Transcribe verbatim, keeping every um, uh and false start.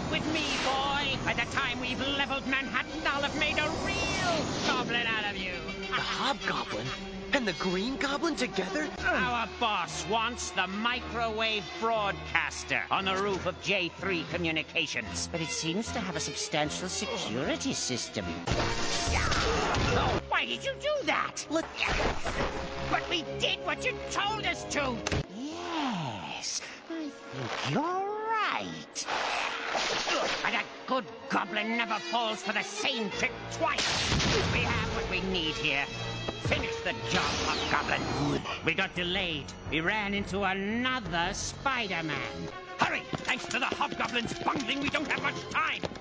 with me, boy. By the time we've leveled Manhattan, I'll have made a real goblin out of you. The Hobgoblin and the Green Goblin together? Our boss wants the microwave broadcaster on the roof of J three Communications, but it seems to have a substantial security system. Why did you do that? Let... But we did what you told us to. Yes, I think you're right. And a good goblin never falls for the same trick twice. We have what we need here. Finish the job, Hobgoblin. We got delayed. We ran into another Spider-Man. Hurry! Thanks to the Hobgoblin's bungling, we don't have much time.